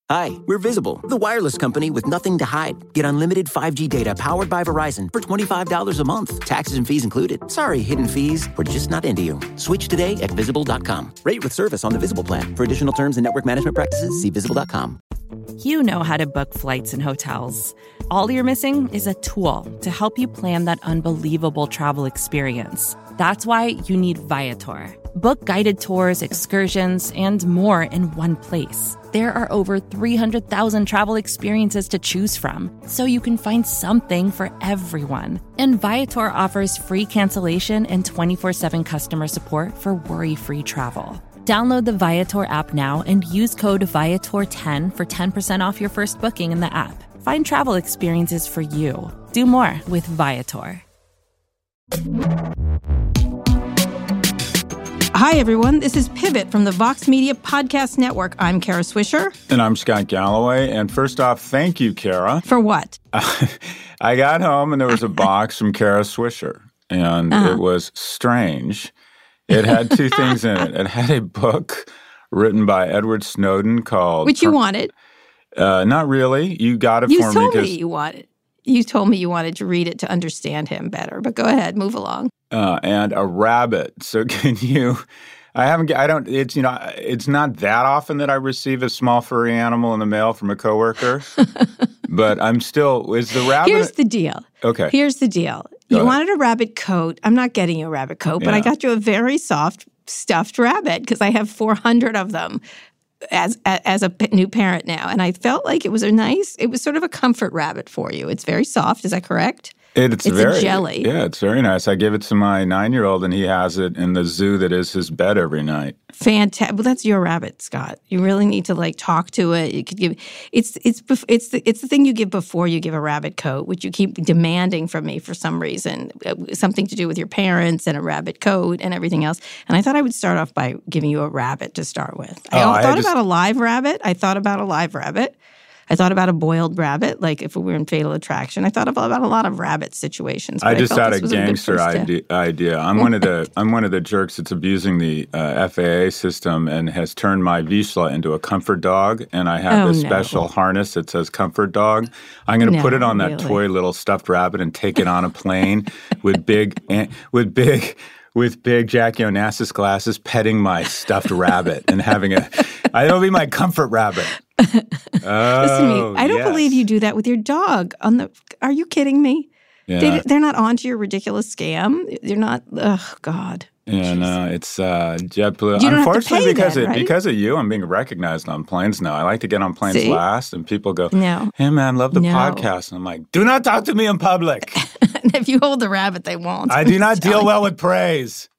Hi, we're Visible, the wireless company with nothing to hide. Get unlimited 5G data powered by Verizon for $25 a month. Taxes and fees included. Sorry, hidden fees. We're just not into you. Switch today at Visible.com. Rate with service on the Visible plan. For additional terms and network management practices, see Visible.com. You know how to book flights and hotels. All you're missing is a tool to help you plan that unbelievable travel experience. That's why you need Viator. Book guided tours, excursions, and more in one place. There are over 300,000 travel experiences to choose from, so you can find something for everyone. And Viator offers free cancellation and 24/7 customer support for worry-free travel. Download the Viator app now and use code Viator10 for 10% off your first booking in the app. Find travel experiences for you. Do more with Viator. Hi, everyone. This is Pivot from the Vox Media Podcast Network. I'm Kara Swisher. And I'm Scott Galloway. And first off, thank you, Kara. For what? I got home and there was a box from Kara Swisher. And it was strange. It had two things in it. It had a book written by Edward Snowden called... Which you wanted. Not really. You got it for me. You told me you wanted. You told me you wanted to read it to understand him better. But go ahead. Move along. And a rabbit. So can you... It's not that often that I receive a small furry animal in the mail from a coworker. But I'm still... Is the rabbit... Here's the deal. Okay. Here's the deal. You wanted a rabbit coat. I'm not getting you a rabbit coat, but I got you a very soft stuffed rabbit because I have 400 of them as a new parent now. And I felt like it was sort of a comfort rabbit for you. It's very soft. Is that correct? It's a jelly. Yeah, it's very nice. I give it to my 9-year-old, and he has it in the zoo that is his bed every night. Fantastic. Well, that's your rabbit, Scott. You really need to talk to it. You could give it's the thing you give before you give a rabbit coat, which you keep demanding from me for some reason, something to do with your parents and a rabbit coat and everything else. And I thought I would start off by giving you a rabbit to start with. I thought about a live rabbit. I thought about a boiled rabbit, like if we were in Fatal Attraction. I thought about a lot of rabbit situations. I just had a gangster idea. I'm one of the jerks that's abusing the FAA system and has turned my Vizsla into a comfort dog. And I have this special harness that says comfort dog. I'm going to put it on that toy little stuffed rabbit and take it on a plane with big Jackie Onassis glasses, petting my stuffed rabbit and it'll be my comfort rabbit. Listen to me. I don't believe you do that with your dog. Are you kidding me? Yeah. They're not onto your ridiculous scam. They're not. Oh God. Yeah, no, it's JetBlue. You don't Unfortunately, have to pay because of you, I'm being recognized on planes now. I like to get on planes last, and people go, "No, hey man, love the podcast." And I'm like, "Do not talk to me in public." If you hold the rabbit, they won't. I do not deal well with praise.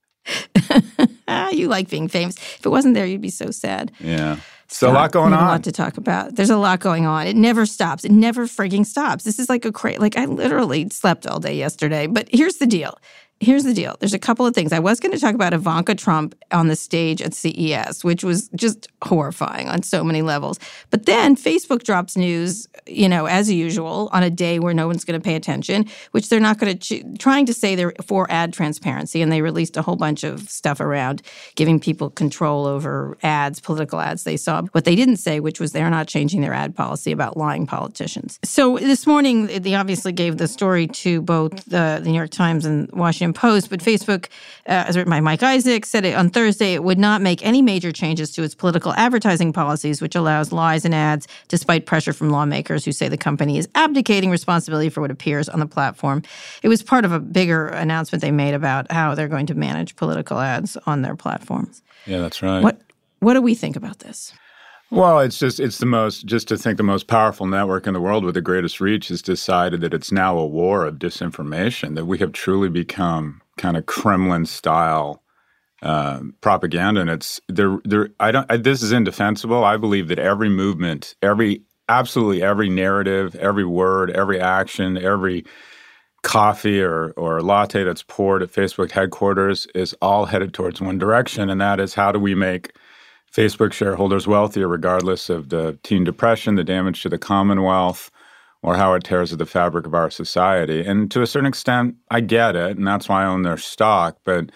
You like being famous. If it wasn't there, you'd be so sad. Yeah. So a lot going on. A lot to talk about. There's a lot going on. It never stops. It never frigging stops. This is like I literally slept all day yesterday. But here's the deal. There's a couple of things. I was going to talk about Ivanka Trump on the stage at CES, which was just horrifying on so many levels. But then Facebook drops news, as usual, on a day where no one's going to pay attention, which they're not going to, trying to say they're for ad transparency. And they released a whole bunch of stuff around giving people control over ads, political ads they saw. What they didn't say, which was they're not changing their ad policy about lying politicians. So this morning, they obviously gave the story to both the New York Times and Washington Post, but Facebook, as written by Mike Isaac, said on Thursday it would not make any major changes to its political advertising policies, which allows lies in ads despite pressure from lawmakers who say the company is abdicating responsibility for what appears on the platform. It was part of a bigger announcement they made about how they're going to manage political ads on their platforms. Yeah, that's right. What do we think about this? Well, the most powerful network in the world with the greatest reach has decided that it's now a war of disinformation, that we have truly become kind of Kremlin-style propaganda. And this is indefensible. I believe that every movement, absolutely every narrative, every word, every action, every coffee or latte that's poured at Facebook headquarters is all headed towards one direction, and that is how do we make Facebook shareholders wealthier regardless of the teen depression, the damage to the Commonwealth, or how it tears at the fabric of our society. And to a certain extent, I get it, and that's why I own their stock. But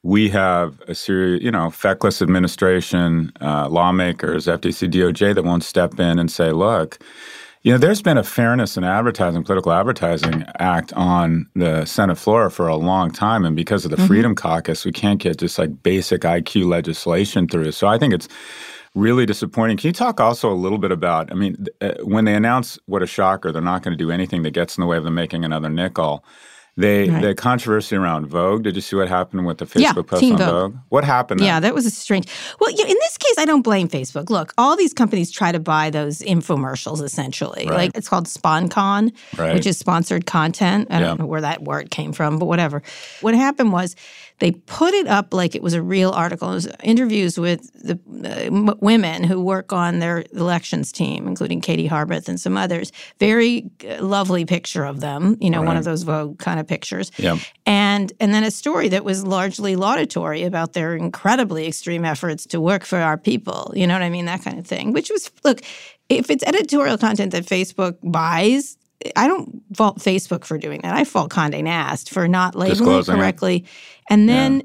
we have a series, feckless administration, lawmakers, FTC, DOJ that won't step in and say, look, there's been a Fairness in Advertising, Political Advertising Act on the Senate floor for a long time. And because of the Freedom Caucus, we can't get just like basic IQ legislation through. So I think it's really disappointing. Can you talk also a little bit about, when they announce, what a shocker, they're not going to do anything that gets in the way of them making another nickel. The controversy around Vogue, did you see what happened with the Facebook post on Vogue? What happened there? Yeah, that was a strange. Well, in this case, I don't blame Facebook. Look, all these companies try to buy those infomercials, essentially. Right. Like, it's called SponCon, which is sponsored content. I don't know where that word came from, but whatever. What happened was they put it up like it was a real article. It was interviews with the women who work on their elections team, including Katie Harbeth and some others. Very lovely picture of them, one of those Vogue kind of pictures. Yep. And then a story that was largely laudatory about their incredibly extreme efforts to work for our people. You know what I mean? That kind of thing. Which was, look, if it's editorial content that Facebook buys, I don't fault Facebook for doing that. I fault Condé Nast for not labeling it correctly. And then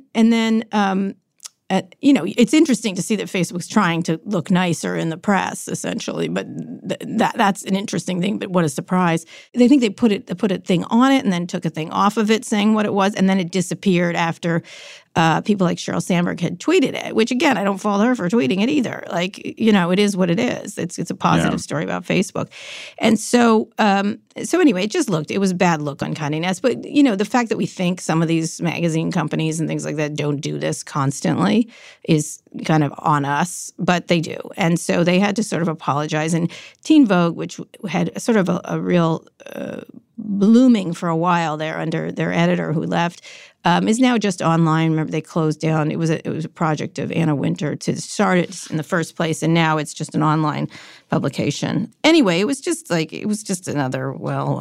it's interesting to see that Facebook's trying to look nicer in the press, essentially. But that's an interesting thing. But what a surprise! They think they put a thing on it and then took a thing off of it, saying what it was, and then it disappeared after people like Sheryl Sandberg had tweeted it. Which again, I don't fault her for tweeting it either. Like, it is what it is. It's a positive story about Facebook, and so anyway, it was a bad look on Condé Nast. But the fact that we think some of these magazine companies and things like that don't do this constantly is kind of on us, but they do. And so they had to sort of apologize. And Teen Vogue, which had sort of a real blooming for a while there under their editor who left, is now just online. Remember, they closed down. It was a project of Anna Wintour to start it in the first place, and now it's just an online publication. Anyway, it was just another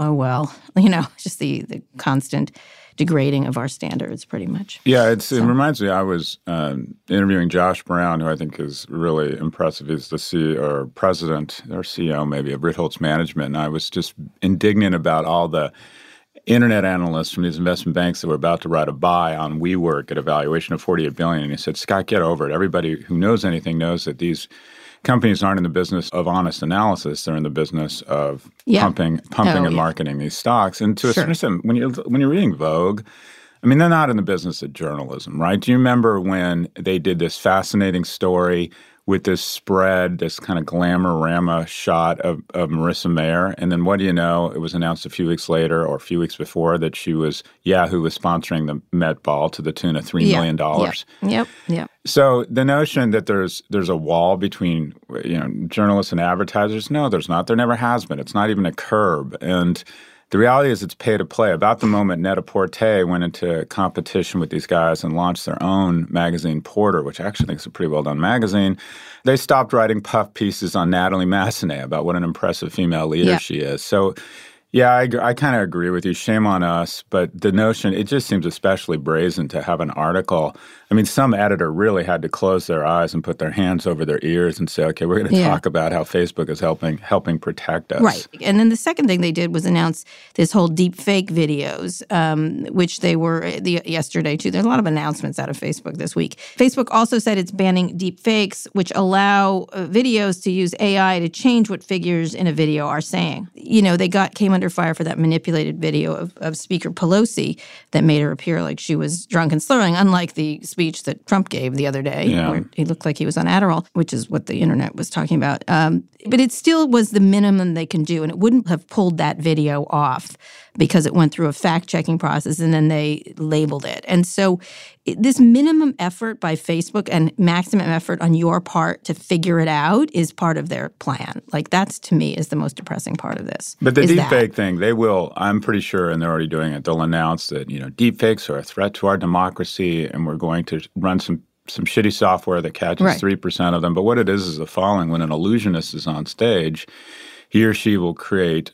just the constant degrading of our standards, pretty much. Yeah, it reminds me. I was interviewing Josh Brown, who I think is really impressive. He's the president or CEO, maybe, of Ritholtz Management, and I was just indignant about all the internet analysts from these investment banks that were about to write a buy on WeWork at a valuation of $48 billion. And he said, Scott, get over it. Everybody who knows anything knows that these companies aren't in the business of honest analysis. They're in the business of pumping and marketing these stocks. And to a certain extent, when you're reading Vogue, they're not in the business of journalism, right? Do you remember when they did this fascinating story with this spread, this kind of glamour-rama shot of Marissa Mayer? And then what do you know? It was announced a few weeks later or a few weeks before that Yahoo was sponsoring the Met Ball to the tune of $3 million. Yep. So the notion that there's a wall between journalists and advertisers, no, there's not. There never has been. It's not even a curb. And the reality is it's pay to play. About the moment Net-a-Porter went into competition with these guys and launched their own magazine, Porter, which I actually think is a pretty well-done magazine, they stopped writing puff pieces on Natalie Massenet about what an impressive female leader she is. So, yeah, I kind of agree with you. Shame on us. But the notion, it just seems especially brazen to have an article. Some editor really had to close their eyes and put their hands over their ears and say, okay, we're going to talk about how Facebook is helping protect us. Right. And then the second thing they did was announce this whole deep fake videos, which they were yesterday too. There's a lot of announcements out of Facebook this week. Facebook also said it's banning deep fakes, which allow videos to use AI to change what figures in a video are saying. They came under fire for that manipulated video of Speaker Pelosi that made her appear like she was drunk and slurring, unlike the speech that Trump gave the other day, where he looked like he was on Adderall, which is what the internet was talking about. But it still was the minimum they can do, and it wouldn't have pulled that video off because it went through a fact-checking process and then they labeled it. And so this minimum effort by Facebook and maximum effort on your part to figure it out is part of their plan. Like, that's, to me, is the most depressing part of this. But the deepfake thing, they will, I'm pretty sure, and they're already doing it, they'll announce that, deepfakes are a threat to our democracy and we're going to run some shitty software that catches 3% of them. But what it is the following. When an illusionist is on stage, he or she will create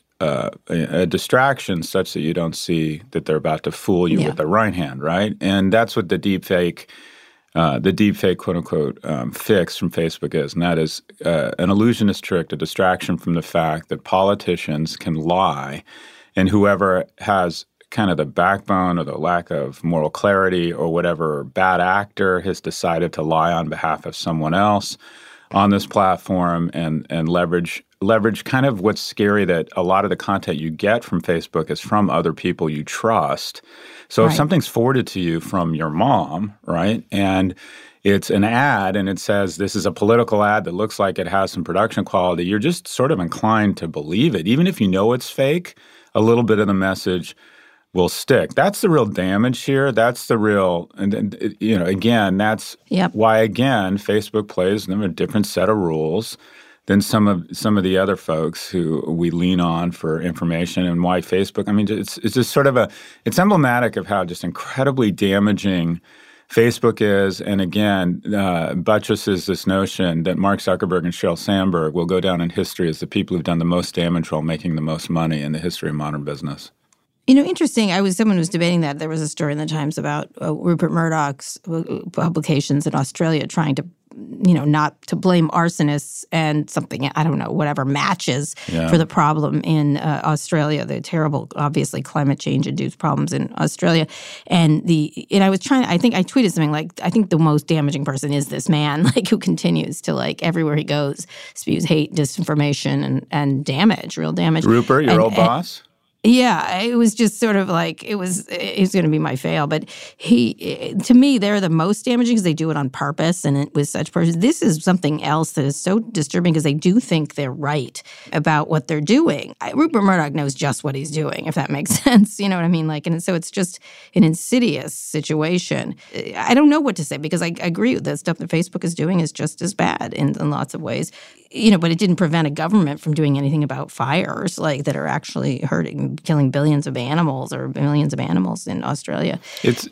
a distraction such that you don't see that they're about to fool you with their right hand, right? And that's what the deepfake quote-unquote fix from Facebook is. And that is an illusionist trick, a distraction from the fact that politicians can lie, and whoever has kind of the backbone or the lack of moral clarity or whatever bad actor has decided to lie on behalf of someone else on this platform and leverage kind of what's scary, that a lot of the content you get from Facebook is from other people you trust. So if something's forwarded to you from your mom, right, and it's an ad and it says this is a political ad that looks like it has some production quality, you're just sort of inclined to believe it. Even if you know it's fake, a little bit of the message will stick. That's the real damage here. That's the real, and again, that's why, again, Facebook plays them a different set of rules than some of the other folks who we lean on for information, and why Facebook, I mean, it's just sort of it's emblematic of how just incredibly damaging Facebook is, and again, buttresses this notion that Mark Zuckerberg and Sheryl Sandberg will go down in history as the people who've done the most damage while making the most money in the history of modern business. Interesting. Someone was debating that. There was a story in the Times about Rupert Murdoch's publications in Australia trying to, not to blame arsonists and something, I don't know, whatever, matches for the problem in Australia, the terrible, obviously, climate change-induced problems in Australia. And I was trying, I think I tweeted something like, I think the most damaging person is this man, who continues to, everywhere he goes, spews hate, disinformation, and damage, real damage. Rupert, your old boss? Yeah, it was just sort of it was going to be my fail. But to me, they're the most damaging because they do it on purpose and with such purpose. This is something else that is so disturbing because they do think they're right about what they're doing. Rupert Murdoch knows just what he's doing, if that makes sense. You know what I mean? And so it's just an insidious situation. I don't know what to say because I agree with the stuff that Facebook is doing is just as bad in lots of ways. But it didn't prevent a government from doing anything about fires that are actually killing billions of animals or millions of animals in Australia. It's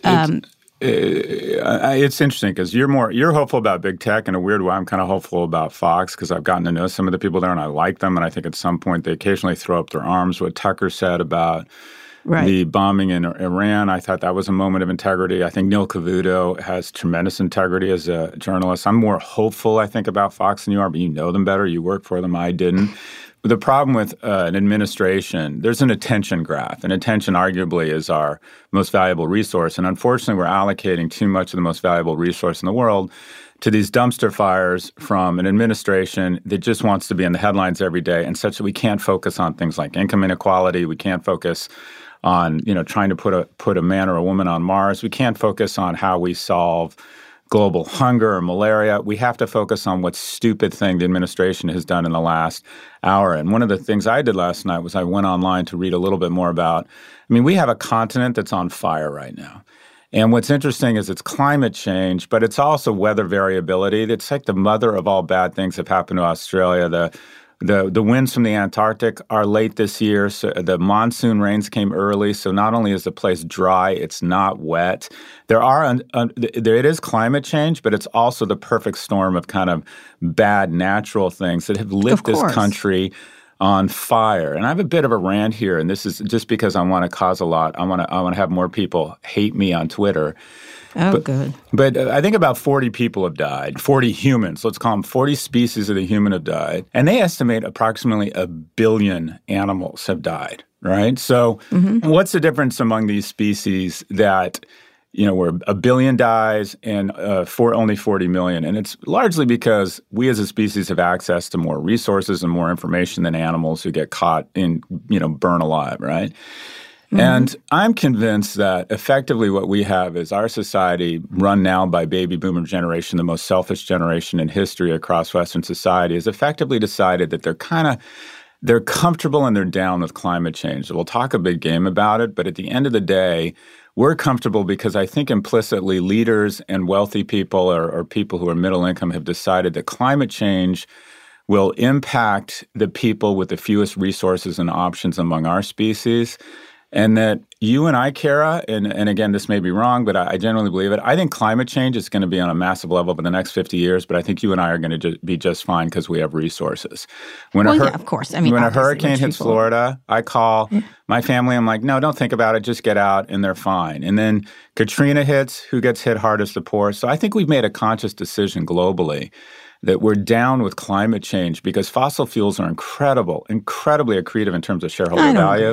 interesting because you're hopeful about big tech in a weird way. I'm kind of hopeful about Fox because I've gotten to know some of the people there and I like them, and I think at some point they occasionally throw up their arms. What Tucker said about the bombing in Iran, I thought that was a moment of integrity. I think Neil Cavuto has tremendous integrity as a journalist. I'm more hopeful, I think, about Fox than you are, but you know them better. You work for them. I didn't. The problem with an administration, there's an attention graph, and attention arguably is our most valuable resource. And unfortunately, we're allocating too much of the most valuable resource in the world to these dumpster fires from an administration that just wants to be in the headlines every day, and such that we can't focus on things like income inequality. We can't focus on trying to put a man or a woman on Mars. We can't focus on how we solve global hunger or malaria. We have to focus on what stupid thing the administration has done in the last hour. And one of the things I did last night was I went online to read a little bit more about, we have a continent that's on fire right now. And what's interesting is it's climate change, but it's also weather variability. It's like the mother of all bad things have happened to Australia. The winds from the Antarctic are late this year. So the monsoon rains came early. So not only is the place dry, it's not wet. It is climate change, but it's also the perfect storm of kind of bad natural things that have lit this country on fire. And I have a bit of a rant here, and this is just because I want to cause a lot. I want to have more people hate me on Twitter. Good. But I think about 40 people have died, 40 humans. Let's call them 40 species of the human have died. And they estimate approximately 1 billion animals have died, right? So what's the difference among these species that, where 1 billion dies and only 40 million? And it's largely because we as a species have access to more resources and more information than animals who get caught in, burn alive, right? And I'm convinced that effectively what we have is our society, run now by baby boomer generation, the most selfish generation in history across Western society, has effectively decided that they're comfortable and they're down with climate change. We'll talk a big game about it, but at the end of the day, we're comfortable because I think implicitly leaders and wealthy people or people who are middle income have decided that climate change will impact the people with the fewest resources and options among our species. And that you and I, Kara, and again, this may be wrong, but I genuinely believe it. I think climate change is going to be on a massive level for the next 50 years, but I think you and I are going to be just fine because we have resources. Of course. When a hurricane hits Florida, I call my family. I'm like, no, don't think about it. Just get out, and they're fine. And then Katrina hits. Who gets hit hardest? The poor. So I think we've made a conscious decision globally that we're down with climate change because fossil fuels are incredibly accretive in terms of shareholder value. I don't agree with you.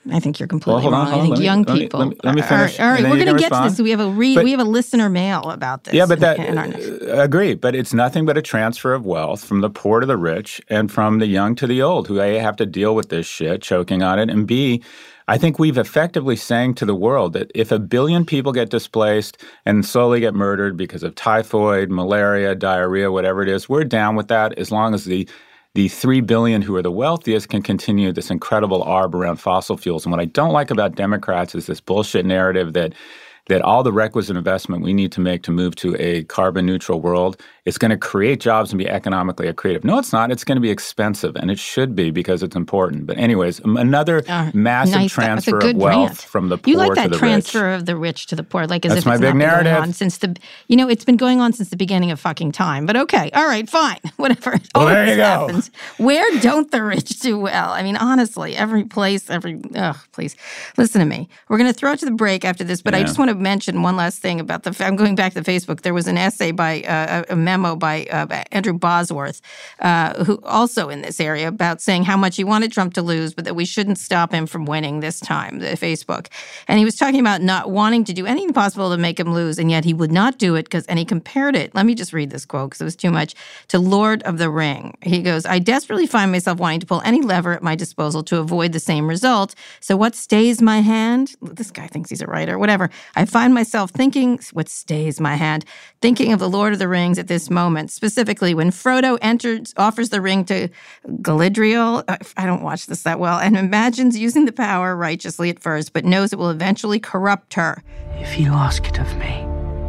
I think you're completely wrong. I think young people. Let me finish. All right. We're going to get to this. We have a listener mail about this. Yeah, but agree. But it's nothing but a transfer of wealth from the poor to the rich and from the young to the old, who A, have to deal with this shit, choking on it, and B, I think we've effectively saying to the world that if 1 billion people get displaced and slowly get murdered because of typhoid, malaria, diarrhea, whatever it is, we're down with that as long as the 3 billion who are the wealthiest can continue this incredible arb around fossil fuels. And what I don't like about Democrats is this bullshit narrative that all the requisite investment we need to make to move to a carbon neutral world is going to create jobs and be economically accretive. No, it's not. It's going to be expensive, and it should be because it's important. But anyways, another massive transfer of wealth from the poor to the rich. You like that transfer of the rich to the poor, like as That's if my it's big not been narrative. going on since it's been going on since the beginning of fucking time. But okay, all right, fine, whatever. Well, there you go. Happens. Where don't the rich do well? I mean, honestly, every place, please listen to me. We're going to throw it to the break after this, but I just want to mention one last thing about I'm going back to Facebook. There was an essay by a memo by Andrew Bosworth, who also in this area, about saying how much he wanted Trump to lose, but that we shouldn't stop him from winning this time, Facebook. And he was talking about not wanting to do anything possible to make him lose, and yet he would not do it and he compared it. Let me just read this quote because it was too much. To Lord of the Ring. He goes, I desperately find myself wanting to pull any lever at my disposal to avoid the same result. So what stays my hand? This guy thinks he's a writer, whatever. I find myself thinking, what stays my hand? Thinking of the Lord of the Rings at this moment. Specifically, when Frodo offers the ring to Galadriel, I don't watch this that well, and imagines using the power righteously at first, but knows it will eventually corrupt her. If you ask it of me,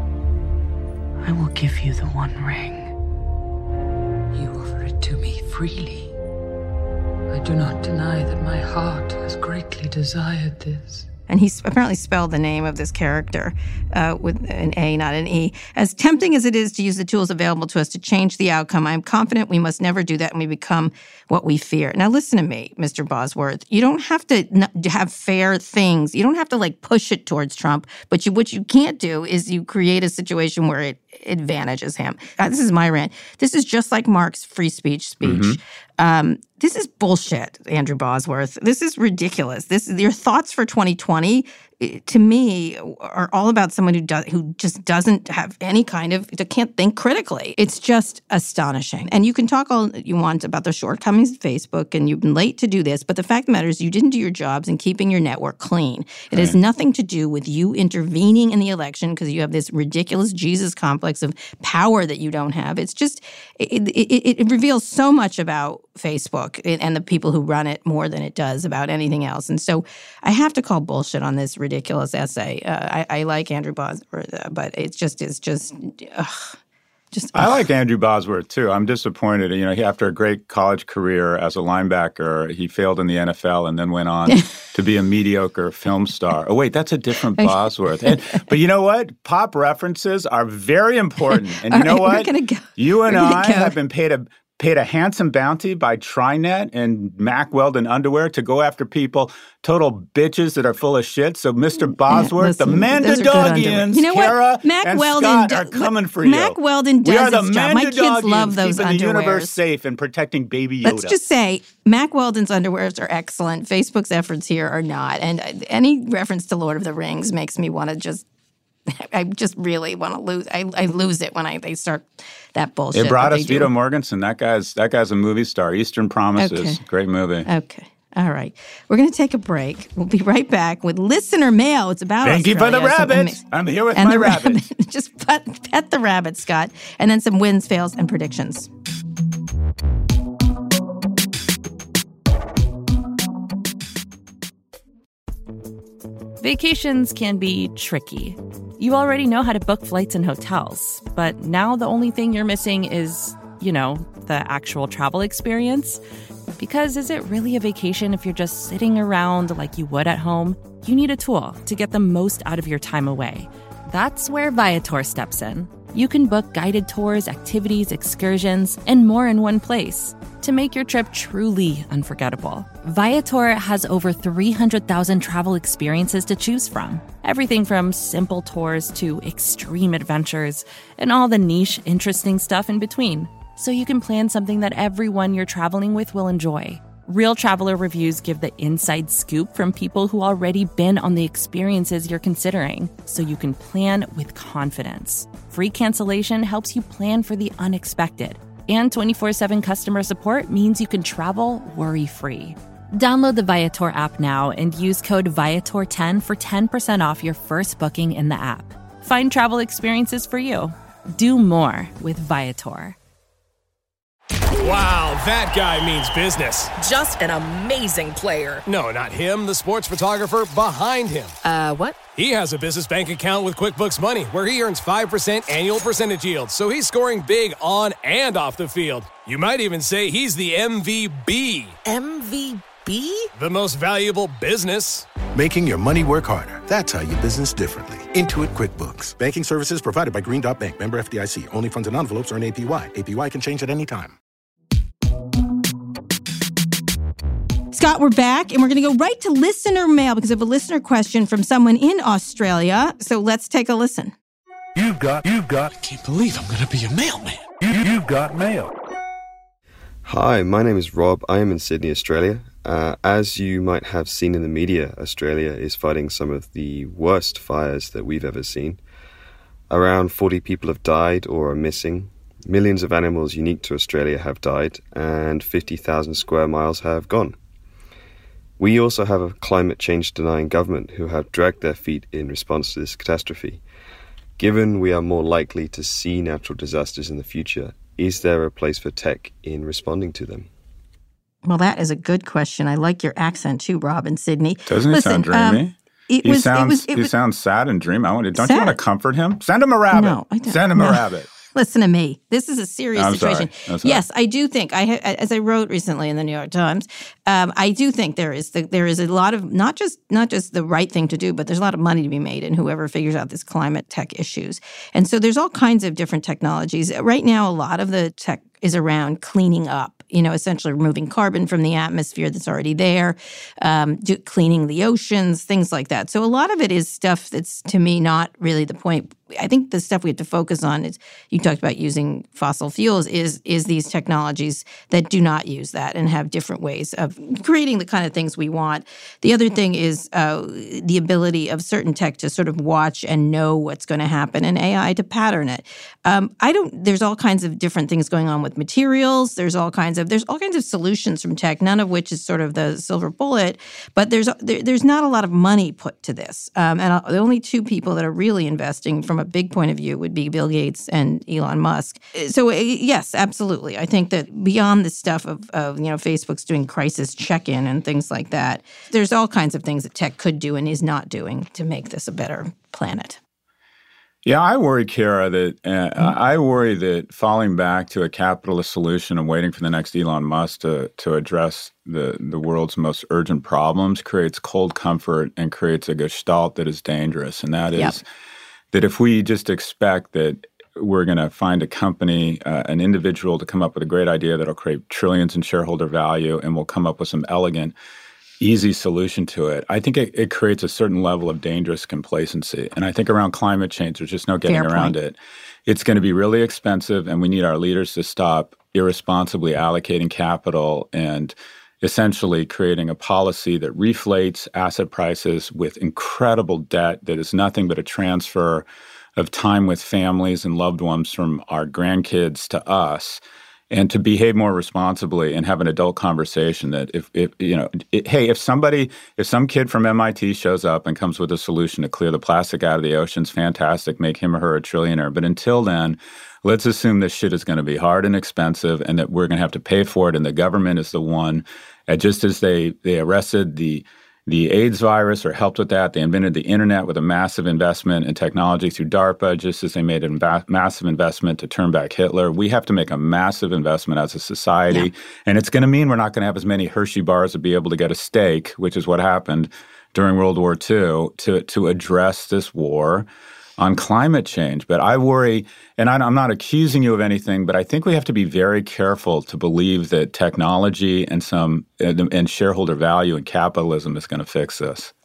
I will give you the One Ring. You offer it to me freely. I do not deny that my heart has greatly desired this. And he apparently spelled the name of this character with an A, not an E. As tempting as it is to use the tools available to us to change the outcome, I'm confident we must never do that and we become what we fear. Now, listen to me, Mr. Bosworth. You don't have to have fair things. You don't have to, push it towards Trump. But what you can't do is you create a situation where it advantages him. This is my rant. This is just like Mark's free speech. This is bullshit, Andrew Bosworth. This is ridiculous. Your thoughts for 2020, to me, are all about someone who just doesn't have any can't think critically. It's just astonishing. And you can talk all you want about the shortcomings of Facebook, and you've been late to do this, but the fact of the matter is you didn't do your jobs in keeping your network clean. It has nothing to do with you intervening in the election because you have this ridiculous Jesus complex of power that you don't have. It's just, it reveals so much about Facebook and the people who run it more than it does about anything else. And so I have to call bullshit on this ridiculous essay. I like Andrew Bosworth, but it just is just. I like Andrew Bosworth, too. I'm disappointed. After a great college career as a linebacker, he failed in the NFL and then went on to be a mediocre film star. Oh, wait, that's a different Bosworth. But you know what? Pop references are very important. And you know what? You and I have been paid a handsome bounty by Trinet and Mack Weldon Underwear to go after people, total bitches that are full of shit. So, Mr. Bosworth, the Mandadogians, Kara and Scott are coming for you. Mack Weldon does his job. My kids love those keeping underwears. The universe safe and protecting baby Yoda. Let's just say Mack Weldon's underwears are excellent. Facebook's efforts here are not. And any reference to Lord of the Rings makes me want to I just really want to lose. I lose it when they start that bullshit. It brought us Viggo Mortensen. That guy's a movie star. Eastern Promises. Okay. Great movie. Okay. All right. We're going to take a break. We'll be right back with listener mail. It's about Thank Australia. You for the rabbits. I'm here with my rabbits. Just pet the rabbit, Scott. And then some wins, fails, and predictions. Vacations can be tricky. You already know how to book flights and hotels, but now the only thing you're missing is, the actual travel experience. Because is it really a vacation if you're just sitting around like you would at home? You need a tool to get the most out of your time away. That's where Viator steps in. You can book guided tours, activities, excursions, and more in one place to make your trip truly unforgettable. Viator has over 300,000 travel experiences to choose from. Everything from simple tours to extreme adventures and all the niche, interesting stuff in between. So you can plan something that everyone you're traveling with will enjoy. Real Traveler reviews give the inside scoop from people who already been on the experiences you're considering, so you can plan with confidence. Free cancellation helps you plan for the unexpected. And 24/7 customer support means you can travel worry-free. Download the Viator app now and use code Viator10 for 10% off your first booking in the app. Find travel experiences for you. Do more with Viator. Wow, that guy means business. Just an amazing player. No, not him, the sports photographer behind him. What? He has a business bank account with QuickBooks Money where he earns 5% annual percentage yield, so he's scoring big on and off the field. You might even say he's the MVB. MVB? The most valuable business. Making your money work harder. That's how you business differently. Intuit QuickBooks. Banking services provided by Green Dot Bank. Member FDIC. Only funds and envelopes earn APY. APY can change at any time. Scott, we're back, and we're going to go right to listener mail because I have a listener question from someone in Australia. So let's take a listen. You've got. I can't believe I'm going to be a mailman. You've got mail. Hi, my name is Rob. I am in Sydney, Australia. As you might have seen in the media, Australia is fighting some of the worst fires that we've ever seen. Around 40 people have died or are missing. Millions of animals unique to Australia have died, and 50,000 square miles have gone. We also have a climate change denying government who have dragged their feet in response to this catastrophe. Given we are more likely to see natural disasters in the future, is there a place for tech in responding to them? Well, that is a good question. I like your accent too, Rob, in Sydney. Doesn't he sound dreamy? He sounds sad and dreamy. Don't you want to comfort him? Send him a rabbit. No, I don't. Send him a rabbit. Listen to me. This is a serious situation. Sorry. Yes, I do think, as I wrote recently in the New York Times, I do think there is a lot of, not just the right thing to do, but there's a lot of money to be made in whoever figures out this climate tech issues. And so there's all kinds of different technologies. Right now, a lot of the tech is around cleaning up, essentially removing carbon from the atmosphere that's already there, cleaning the oceans, things like that. So a lot of it is stuff that's, to me, not really the point. I think the stuff we have to focus on is, you talked about using fossil fuels, is these technologies that do not use that and have different ways of creating the kind of things we want. The other thing is the ability of certain tech to sort of watch and know what's going to happen, and AI to pattern it. There's all kinds of different things going on with materials. There's all kinds of solutions from tech, none of which is sort of the silver bullet, but there's not a lot of money put to this. And the only two people that are really investing from a big point of view would be Bill Gates and Elon Musk. So yes, absolutely. I think that beyond the stuff of Facebook's doing crisis check-in and things like that, there's all kinds of things that tech could do and is not doing to make this a better planet. Yeah, I worry, Kara, that falling back to a capitalist solution and waiting for the next Elon Musk to address the world's most urgent problems creates cold comfort and creates a gestalt that is dangerous. And that is that if we just expect that we're going to find a company, an individual to come up with a great idea that'll create trillions in shareholder value and will come up with some elegant, easy solution to it, I think it creates a certain level of dangerous complacency. And I think around climate change, there's just no getting around it. It's going to be really expensive, and we need our leaders to stop irresponsibly allocating capital and essentially creating a policy that reflates asset prices with incredible debt that is nothing but a transfer of time with families and loved ones from our grandkids to us, and to behave more responsibly and have an adult conversation that if some kid from MIT shows up and comes with a solution to clear the plastic out of the oceans, fantastic, make him or her a trillionaire. But until then, let's assume this shit is going to be hard and expensive and that we're going to have to pay for it. And the government is the one, just as they arrested the AIDS virus or helped with that, they invented the internet with a massive investment in technology through DARPA, just as they made a massive investment to turn back Hitler. We have to make a massive investment as a society. And it's going to mean we're not going to have as many Hershey bars to be able to get a steak, which is what happened during World War II, to address this war on climate change. But I worry, and I'm not accusing you of anything, but I think we have to be very careful to believe that technology and shareholder value and capitalism is going to fix this.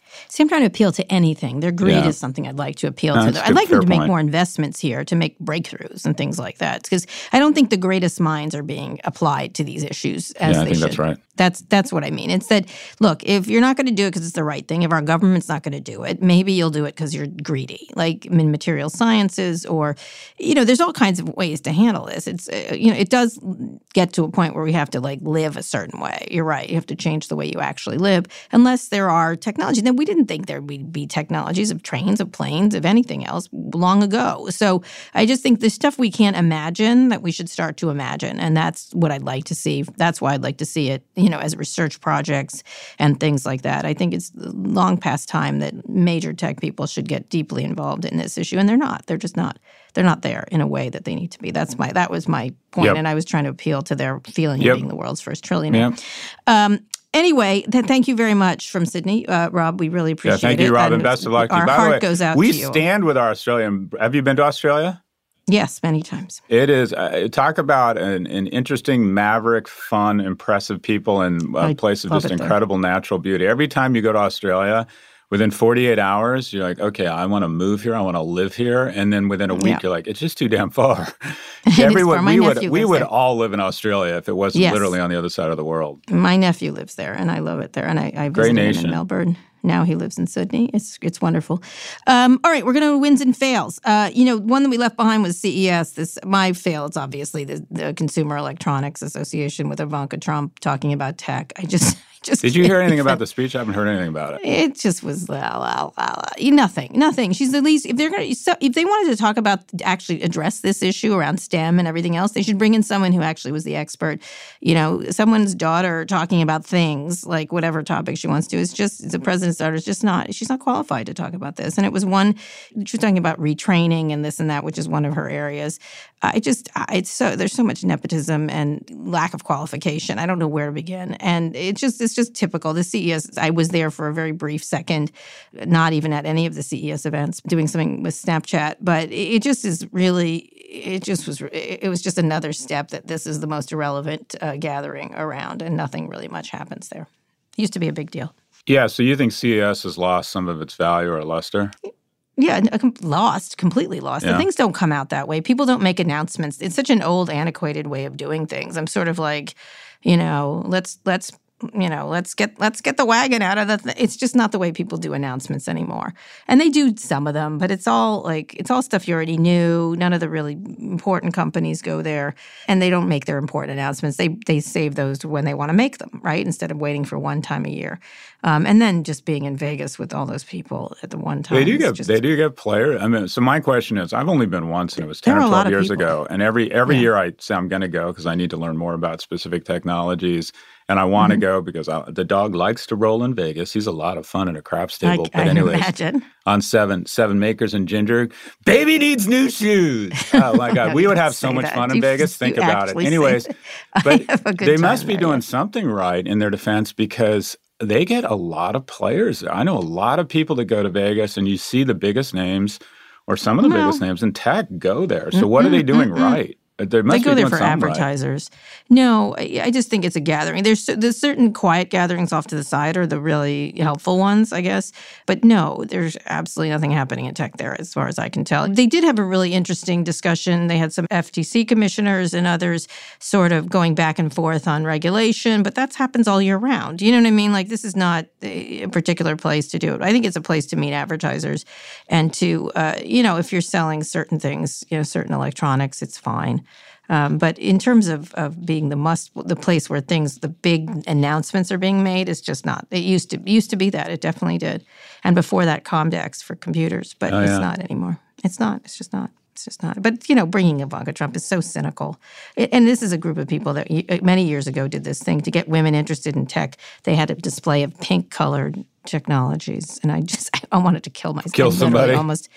See, I'm trying to appeal to anything. Their greed is something I'd like to appeal to. I'd like them to make more investments here, to make breakthroughs and things like that. Because I don't think the greatest minds are being applied to these issues as they should. I think that's right. That's what I mean. It's that, look, if you're not going to do it because it's the right thing, if our government's not going to do it, maybe you'll do it because you're greedy, like in material sciences or, there's all kinds of ways to handle this. It's, it does get to a point where we have to live a certain way. You're right. You have to change the way you actually live unless there are technology. Then we didn't think there would be technologies of trains, of planes, of anything else long ago. So I just think the stuff we can't imagine that we should start to imagine. And that's what I'd like to see. That's why I'd like to see it, as research projects and things like that. I think it's long past time that major tech people should get deeply involved in this issue. And they're not. They're just not. They're not there in a way that they need to be. That was my point. And I was trying to appeal to their feeling of being the world's first trillionaire. Anyway, thank you very much from Sydney, Rob. We really appreciate it. Thank you, Rob, and best of luck to you. Our heart goes out to you. We stand with our Australian. Have you been to Australia? Yes, many times. It is. Talk about an interesting, maverick, fun, impressive people and a place of just incredible natural beauty. Every time you go to Australia, within 48 hours, you're like, okay, I want to move here. I want to live here. And then within a week, you're like, it's just too damn far. We would all live in Australia if it wasn't literally on the other side of the world. My nephew lives there, and I love it there. And I visited him in Melbourne. Now he lives in Sydney. It's wonderful. All right, we're going to wins and fails. One that we left behind was CES. My fail is obviously the Consumer Electronics Association with Ivanka Trump talking about tech. Did you hear anything about the speech? I haven't heard anything about it. It just was nothing. She's at least if they wanted to talk about actually address this issue around STEM and everything else, they should bring in someone who actually was the expert. Someone's daughter talking about things like whatever topic she wants to. It's just the president's daughter is just not. She's not qualified to talk about this. And it was she was talking about retraining and this and that, which is one of her areas. There's so much nepotism and lack of qualification. I don't know where to begin. And it's just typical. The CES, I was there for a very brief second, not even at any of the CES events, doing something with Snapchat. But it just is really, it was just another step that this is the most irrelevant gathering around, and nothing really much happens there. It used to be a big deal. Yeah, so you think CES has lost some of its value or luster? Yeah, completely lost. Yeah. The things don't come out that way. People don't make announcements. It's such an old, antiquated way of doing things. I'm sort of like, let's get the wagon out of the it's just not the way people do announcements anymore. And they do some of them, but it's all stuff you already knew. None of the really important companies go there, and they don't make their important announcements. They save those when they want to make them, right? Instead of waiting for one time a year. And then just being in Vegas with all those people at the one time. They do get players. I mean, so my question is, I've only been once, and it was 10 or 12 years ago. And every year I say I'm going to go because I need to learn more about specific technologies. And I want to go because the dog likes to roll in Vegas. He's a lot of fun in a craps table. But anyways, imagine. On seven Makers and Ginger, baby needs new shoes. Oh my God, we would have so much fun in Vegas. Think about it. Anyways, but they must be doing something right in their defense because they get a lot of players. I know a lot of people that go to Vegas, and you see the biggest names or some of the biggest names in tech go there. So what are they doing right? They go there for advertisers. Right. No, I just think it's a gathering. There's certain quiet gatherings off to the side are the really helpful ones, I guess. But no, there's absolutely nothing happening in tech there as far as I can tell. They did have a really interesting discussion. They had some FTC commissioners and others sort of going back and forth on regulation, but that happens all year round. You know what I mean? Like, this is not a particular place to do it. I think it's a place to meet advertisers and to, if you're selling certain things, certain electronics, it's fine. But in terms of being the place where the big announcements are being made, it's just not. It used to be that. It definitely did. And before that, Comdex for computers. But it's not anymore. It's not. It's just not. It's just not. But, bringing Ivanka Trump is so cynical. And this is a group of people that many years ago did this thing to get women interested in tech. They had a display of pink-colored technologies. And I wanted to kill myself. Kill somebody?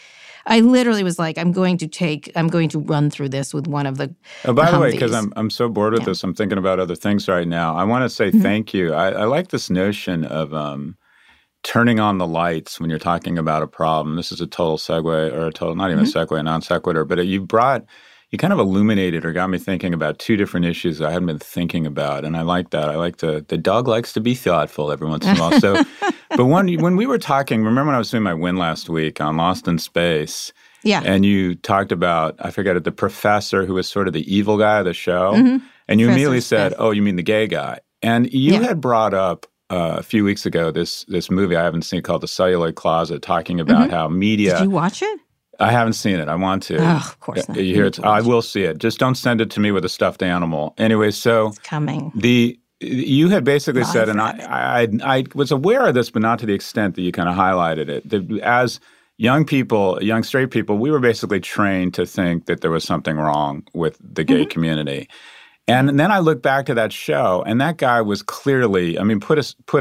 I literally was like, I'm going to run through this with one of the by the way, because I'm so bored with this, I'm thinking about other things right now. I want to say thank you. I like this notion of turning on the lights when you're talking about a problem. This is a total segue, or a total, not even a segue, a non sequitur, but you kind of illuminated or got me thinking about two different issues that I hadn't been thinking about. And I like that. The dog likes to be thoughtful every once in a while. So But when we were talking, remember when I was doing my win last week on Lost in Space? Yeah. And you talked about, I forget it, the professor who was sort of the evil guy of the show. Mm-hmm. And you Professor immediately said, Smith. oh, you mean the gay guy. And you had brought up a few weeks ago this movie I haven't seen called The Celluloid Closet, talking about how media— Did you watch it? I haven't seen it. I want to. Oh, of course not. You hear it? I will see it. Just don't send it to me with a stuffed animal. Anyway, so It's coming. You had basically said, and Rabbit. I was aware of this, but not to the extent that you kind of highlighted it. That as young people, young straight people, we were basically trained to think that there was something wrong with the gay community. And then I look back to that show, and that guy was clearly, I mean, put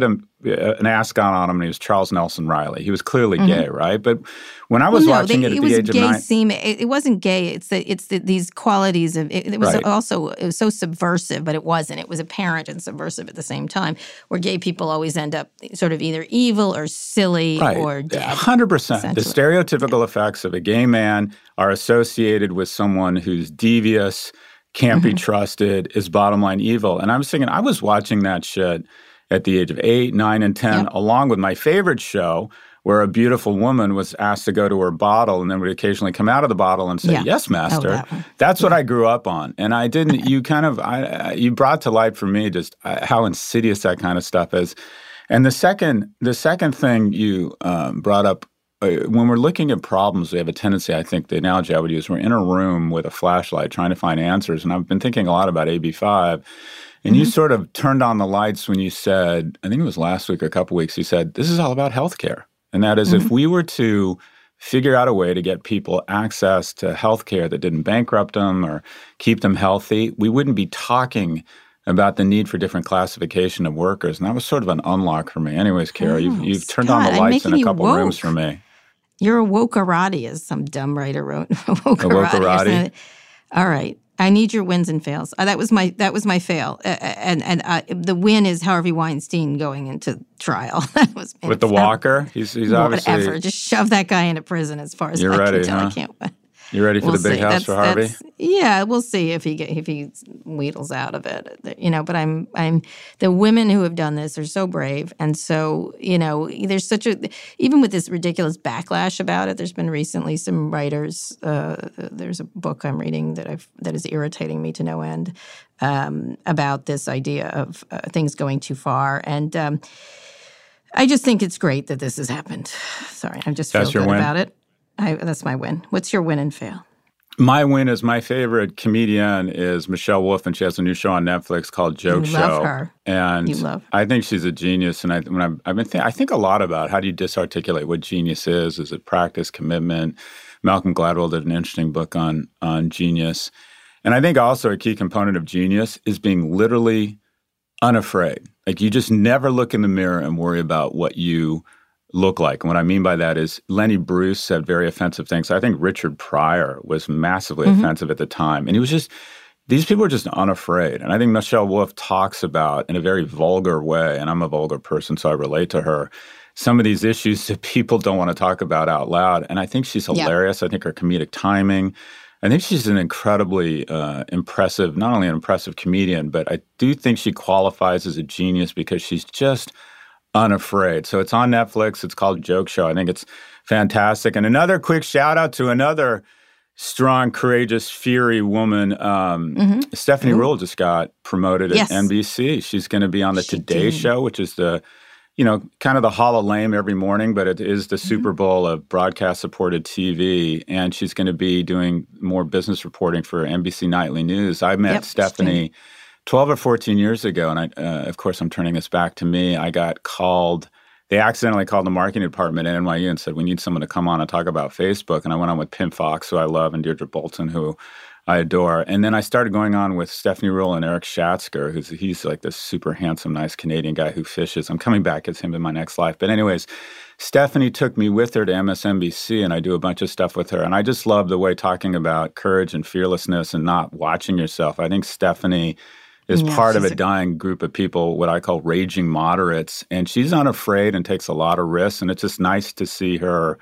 an ascot on him, and he was Charles Nelson Riley. He was clearly gay, right? But when I was watching it at the age of 9— It wasn't gay. It's these qualities of it was also it was so subversive, but it wasn't. It was apparent and subversive at the same time. Where gay people always end up sort of either evil or silly or dead. 100%. The stereotypical effects of a gay man are associated with someone who's devious, can't be trusted, is bottom line evil. And I was thinking, I was watching that shit at the age of 8, 9, and 10, along with my favorite show, where a beautiful woman was asked to go to her bottle and then would occasionally come out of the bottle and say, yes, master. That's what I grew up on. And I didn't, you brought to light for me just how insidious that kind of stuff is. And the second thing you brought up, when we're looking at problems, we have a tendency, I think the analogy I would use, we're in a room with a flashlight trying to find answers. And I've been thinking a lot about AB5. And you sort of turned on the lights when you said, I think it was last week or a couple weeks, you said, this is all about healthcare. And that is if we were to figure out a way to get people access to healthcare that didn't bankrupt them or keep them healthy, we wouldn't be talking about the need for different classification of workers. And that was sort of an unlock for me. Anyways, Kara, you've turned on the lights in a couple rooms for me. You're a wokerati, as some dumb writer wrote. Wokerati. All right. I need your wins and fails. That was my fail. And the win is Harvey Weinstein going into trial. That was with the walker. He's obviously whatever. Just shove that guy into prison. As far as you're I ready, can tell, huh? I can't wait. You ready for the big house for Harvey? Yeah, we'll see if he wheedles out of it. But I'm the women who have done this are so brave, and so there's such a even with this ridiculous backlash about it. There's been recently some writers. There's a book I'm reading that is irritating me to no end about this idea of things going too far, and I just think it's great that this has happened. Sorry, I just feel good about it. That's my win. What's your win and fail? My win is my favorite comedian is Michelle Wolf, and she has a new show on Netflix called Joke Show. Love her. And you love her. I think she's a genius. And I think a lot about how do you disarticulate what genius is? Is it practice, commitment? Malcolm Gladwell did an interesting book on genius. And I think also a key component of genius is being literally unafraid. Like you just never look in the mirror and worry about what you look like. And what I mean by that is Lenny Bruce said very offensive things. I think Richard Pryor was massively offensive at the time. And he was just, these people are just unafraid. And I think Michelle Wolf talks about in a very vulgar way, and I'm a vulgar person, so I relate to her, some of these issues that people don't want to talk about out loud. And I think she's hilarious. I think her comedic timing, I think she's an incredibly impressive, not only an impressive comedian, but I do think she qualifies as a genius because she's just unafraid. So it's on Netflix. It's called Joke Show. I think it's fantastic. And another quick shout out to another strong, courageous, fiery woman. Stephanie Ruhle just got promoted at NBC. She's going to be on the Today Show, which is the, kind of the Hall of Lame every morning, but it is the Super Bowl of broadcast-supported TV. And she's going to be doing more business reporting for NBC Nightly News. I met Stephanie 12 or 14 years ago, and of course, I'm turning this back to me. I got called. They accidentally called the marketing department at NYU and said, we need someone to come on and talk about Facebook. And I went on with Pim Fox, who I love, and Deirdre Bolton, who I adore. And then I started going on with Stephanie Ruhle and Eric Schatzker, he's like this super handsome, nice Canadian guy who fishes. I'm coming back as him in my next life. But anyways, Stephanie took me with her to MSNBC, and I do a bunch of stuff with her. And I just love the way talking about courage and fearlessness and not watching yourself. I think Stephanie is part of a dying group of people, what I call raging moderates. And she's unafraid and takes a lot of risks. And it's just nice to see her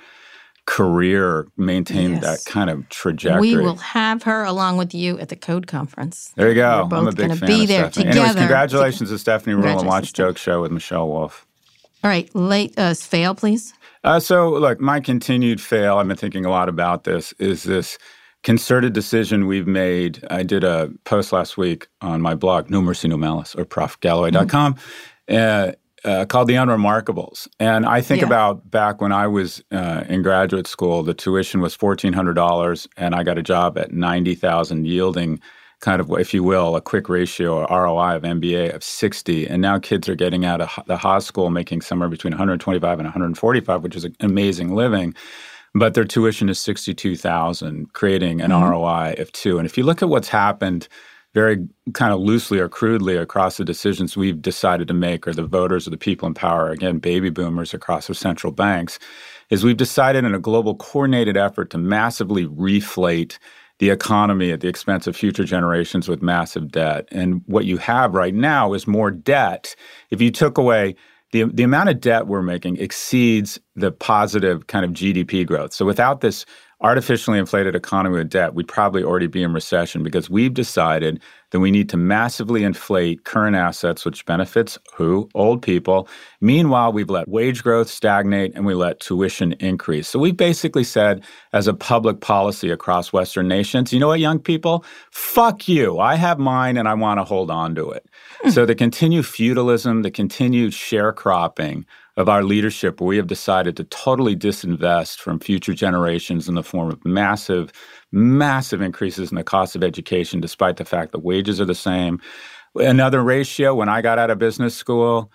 career maintain that kind of trajectory. We will have her along with you at the Code Conference. There you go. We're I'm a both big going fan to be of there Stephanie. together. Anyways, congratulations to Stephanie Ruhle and watch Joke Show with Michelle Wolf. All right, fail, please. So, look, my continued fail, I've been thinking a lot about this, is this concerted decision we've made. I did a post last week on my blog, No Mercy, No Malice, or profgalloway.com, called The Unremarkables. And I think about back when I was in graduate school, the tuition was $1,400, and I got a job at $90,000, yielding kind of, if you will, a quick ratio or ROI of MBA of 60. And now kids are getting out of the Haas school making somewhere between 125 and 145, which is an amazing living. But their tuition is 62,000, creating an ROI of 2. And if you look at what's happened very kind of loosely or crudely across the decisions we've decided to make, or the voters or the people in power, again, baby boomers across our central banks, is we've decided in a global coordinated effort to massively reflate the economy at the expense of future generations with massive debt. And what you have right now is more debt. If you took away the amount of debt we're making exceeds the positive kind of GDP growth. So without this artificially inflated economy with debt, we'd probably already be in recession, because we've decided that we need to massively inflate current assets, which benefits who? Old people. Meanwhile, we've let wage growth stagnate and we let tuition increase. So we basically said, as a public policy across Western nations, you know what, young people? Fuck you. I have mine and I want to hold on to it. So the continued feudalism, the continued sharecropping of our leadership, where we have decided to totally disinvest from future generations in the form of massive increases in the cost of education, despite the fact that wages are the same. Another ratio, when I got out of business school,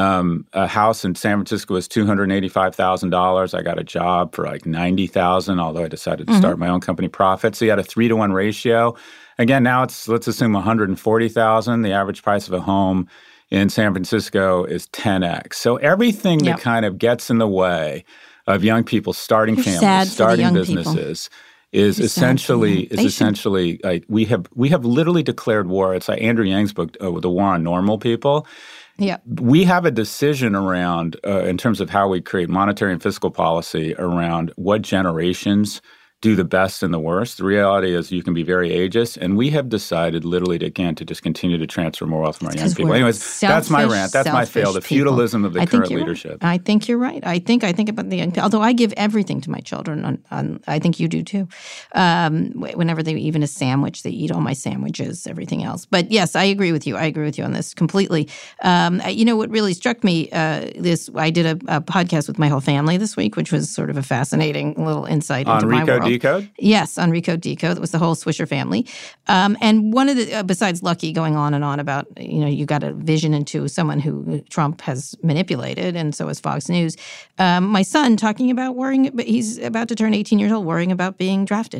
a house in San Francisco was $285,000. I got a job for like $90,000, although I decided to start my own company, Profit. So you had a 3-to-1 ratio. Again, now it's, let's assume $140,000. The average price of a home in San Francisco is 10x. So everything that kind of gets in the way of young people starting families, starting businesses, is essentially like we have literally declared war. It's like Andrew Yang's book, The War on Normal People. Yeah, we have a decision around in terms of how we create monetary and fiscal policy around what generations do the best and the worst. The reality is you can be very ageist, and we have decided literally to just continue to transfer more wealth from our young people. Anyways, that's my rant. That's my fail, the feudalism of the current leadership. Right. I think you're right. I think about the young people. Although I give everything to my children, I think you do too. Whenever they even a sandwich, they eat all my sandwiches, everything else. But yes, I agree with you. I agree with you on this completely. You know what really struck me, I did a podcast with my whole family this week, which was sort of a fascinating little insight into my world. Decode? Yes, on Recode Decode. It was the whole Swisher family. And one of the, besides Lucky going on and on about, you got a vision into someone who Trump has manipulated, and so has Fox News. My son talking about he's about to turn 18 years old, worrying about being drafted.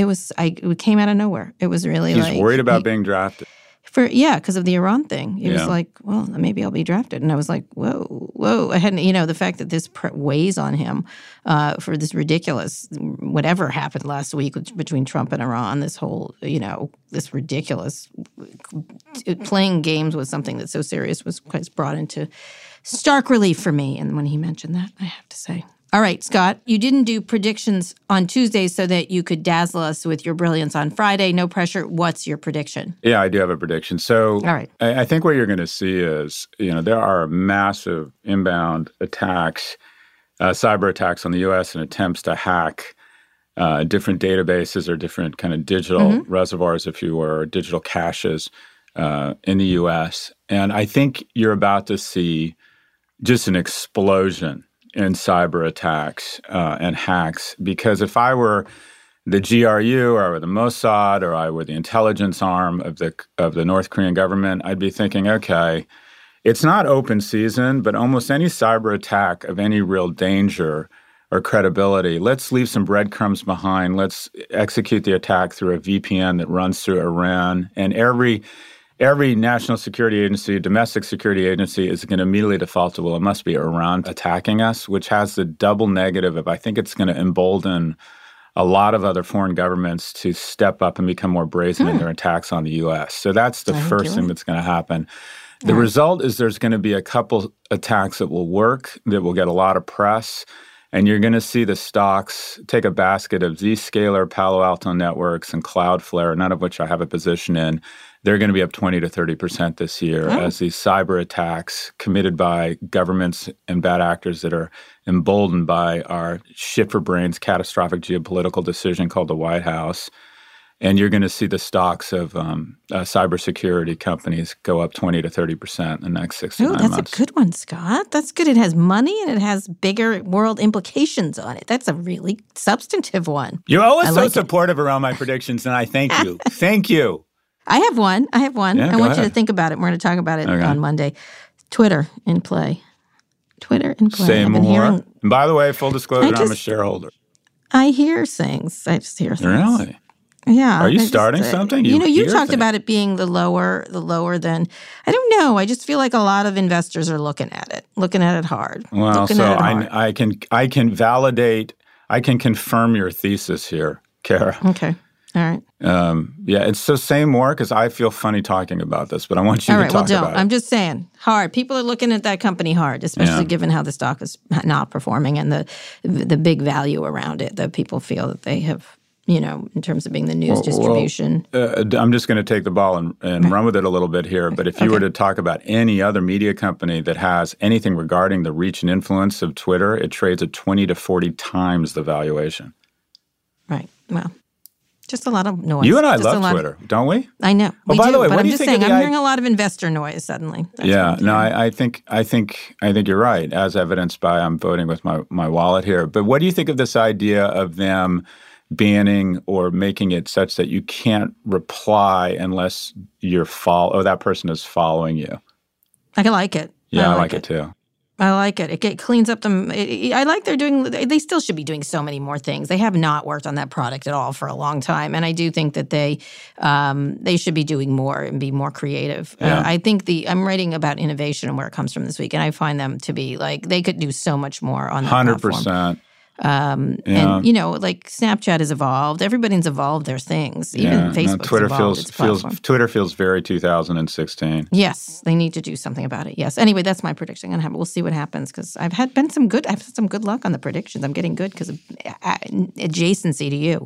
It came out of nowhere. It was really He's worried about being drafted. Because of the Iran thing. He was like, well, maybe I'll be drafted. And I was like, whoa. I hadn't, the fact that this weighs on him for this ridiculous, whatever happened last week between Trump and Iran, this whole, this ridiculous playing games with something that's so serious was brought into stark relief for me. And when he mentioned that, I have to say. All right, Scott, you didn't do predictions on Tuesday so that you could dazzle us with your brilliance on Friday. No pressure. What's your prediction? Yeah, I do have a prediction. So all right. I think what you're going to see is, there are massive inbound attacks, cyber attacks on the U.S. and attempts to hack different databases or different kind of digital reservoirs, if you were, or digital caches in the U.S. And I think you're about to see just an explosion in cyber attacks and hacks, because if I were the GRU or I were the Mossad or I were the intelligence arm of the North Korean government, I'd be thinking, okay, it's not open season, but almost any cyber attack of any real danger or credibility, let's leave some breadcrumbs behind. Let's execute the attack through a VPN that runs through Iran, and every national security agency, domestic security agency is going to immediately default to, well, it must be Iran attacking us, which has the double negative of I think it's going to embolden a lot of other foreign governments to step up and become more brazen in their attacks on the U.S. So that's the first thing that's going to happen. The result is there's going to be a couple attacks that will work, that will get a lot of press, and you're going to see the stocks take a basket of Zscaler, Palo Alto Networks, and Cloudflare, none of which I have a position in, they're going to be up 20 to 30% this year as these cyber attacks committed by governments and bad actors that are emboldened by our shit-for-brains catastrophic geopolitical decision called the White House. And you're going to see the stocks of cybersecurity companies go up 20 to 30% in the next 6 to 9 months. That's a good one, Scott. That's good. It has money and it has bigger world implications on it. That's a really substantive one. You're always so supportive around my predictions, and I thank you. Thank you. I have one. Yeah, I want you to think about it. We're going to talk about it on Monday. Twitter in play. Say more. And by the way, full disclosure, I'm a shareholder. I hear things. I just hear things. Really? Yeah. Are you starting something? You talked about it being the lower than, I don't know. I just feel like a lot of investors are looking at it hard. Well, so I can validate, I can confirm your thesis here, Kara. Okay. All right. It's so say more because I feel funny talking about this, but I want you to talk about it. I'm just saying, hard. People are looking at that company hard, especially given how the stock is not performing and the big value around it that people feel that they have, in terms of being the news distribution. I'm just going to take the ball and run with it a little bit here. But if you were to talk about any other media company that has anything regarding the reach and influence of Twitter, it trades at 20 to 40 times the valuation. Right. Well, just a lot of noise. You and I love Twitter, don't we? I know. Oh, by the way, but what I'm do you just think saying, of I'm hearing a lot of investor noise suddenly. I think you're right, as evidenced by I'm voting with my wallet here. But what do you think of this idea of them banning or making it such that you can't reply unless that person is following you? I like it. Yeah, I like it too. I like it. It cleans up them. I like they still should be doing so many more things. They have not worked on that product at all for a long time. And I do think that they should be doing more and be more creative. Yeah. I think I'm writing about innovation and where it comes from this week. And I find them to be they could do so much more on that 100%. platform. And, Snapchat has evolved. Everybody's evolved their things. Even Facebook's evolved its platform. Twitter feels very 2016. Yes, they need to do something about it. Yes. Anyway, that's my prediction. We'll see what happens because I've had some good luck on the predictions. I'm getting good because of adjacency to you.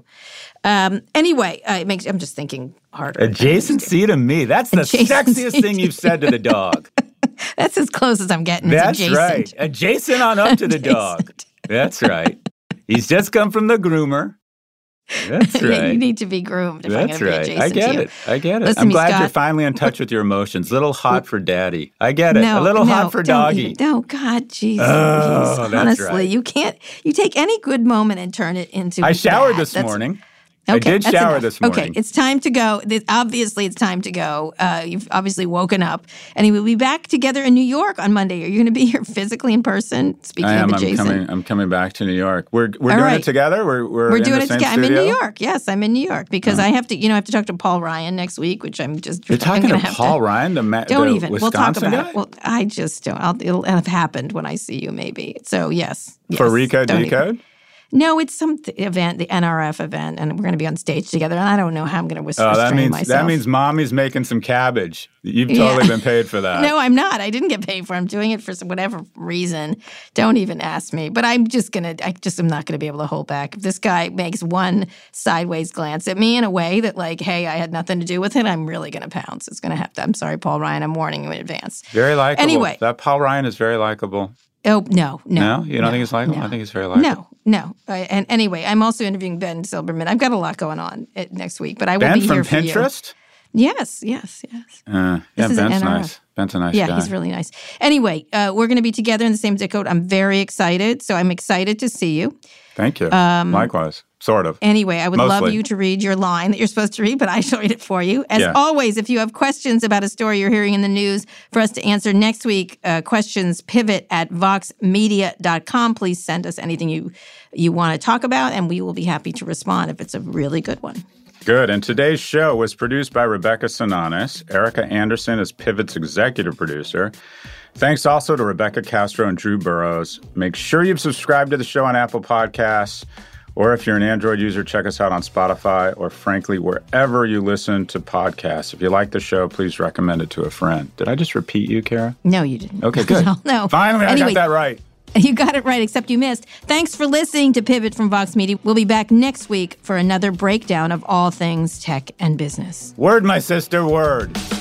Anyway, I'm just thinking harder. Adjacency to me. That's the sexiest thing you've said to the dog. That's as close as I'm getting. That's right. Adjacent on up to the dog. That's right. He's just come from the groomer. That's right. You need to be groomed if I'm going to be adjacent I get to you. it. I get it. Listen I'm to me, glad Scott. you're finally in touch with your emotions. Little hot for daddy. I get it. A little hot for doggy. No, God, Jesus. Oh, that's honestly, you take any good moment and turn it into I showered this morning. Okay, I did shower this morning. Okay, it's time to go. Obviously, it's time to go. You've obviously woken up. And we'll be back together in New York on Monday. Are you going to be here physically in person? Speaking of adjacent. I'm coming back to New York. We're doing it together? We're doing it together. I'm in studio? New York. Yes, I'm in New York because I have to talk to Paul Ryan next week, which I'm just... You're talking to Paul Ryan, the Wisconsin we'll talk about guy? it. Well, I just don't. It'll have happened when I see you, maybe. So, yes. For Recode Decode? No, it's some event, the NRF event, and we're going to be on stage together. And I don't know how I'm going to restrain myself. That means mommy's making some cabbage. You've totally been paid for that. No, I'm not. I didn't get paid for it. I'm doing it for whatever reason. Don't even ask me. But I'm just am not going to be able to hold back. If this guy makes one sideways glance at me in a way that hey, I had nothing to do with it, I'm really going to pounce. It's going to have to. I'm sorry, Paul Ryan. I'm warning you in advance. Very likable. Anyway. That Paul Ryan is very likable. Oh, no. No? You don't think he's likable? No. I think he's very likable. No. And anyway, I'm also interviewing Ben Silberman. I've got a lot going on next week, but I will be here for you. Ben from Pinterest? Yes. Ben's nice. Ben's a nice guy. Yeah, he's really nice. Anyway, we're going to be together in the same zip code. I'm very excited. So I'm excited to see you. Thank you. Likewise. Sort of. Anyway, I would love you to read your line that you're supposed to read, but I shall read it for you. As always, if you have questions about a story you're hearing in the news for us to answer next week, questions pivot@voxmedia.com. Please send us anything you want to talk about, and we will be happy to respond if it's a really good one. Good. And today's show was produced by Rebecca Sananes. Erica Anderson is Pivot's executive producer. Thanks also to Rebecca Castro and Drew Burrows. Make sure you've subscribed to the show on Apple Podcasts. Or if you're an Android user, check us out on Spotify or, frankly, wherever you listen to podcasts. If you like the show, please recommend it to a friend. Did I just repeat you, Kara? No, you didn't. Okay, good. No. Finally, I got that right. You got it right, except you missed. Thanks for listening to Pivot from Vox Media. We'll be back next week for another breakdown of all things tech and business. Word, my sister, word.